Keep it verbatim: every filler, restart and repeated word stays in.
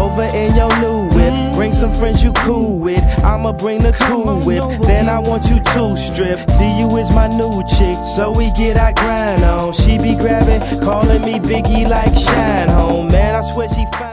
over in your new whip. Bring some friends you cool with, I'ma bring the cool whip. Then I want you to strip. D U is my new chick, so we get our grind on. She be grabbing, calling me Biggie like Shine Home. Man, I swear she fine.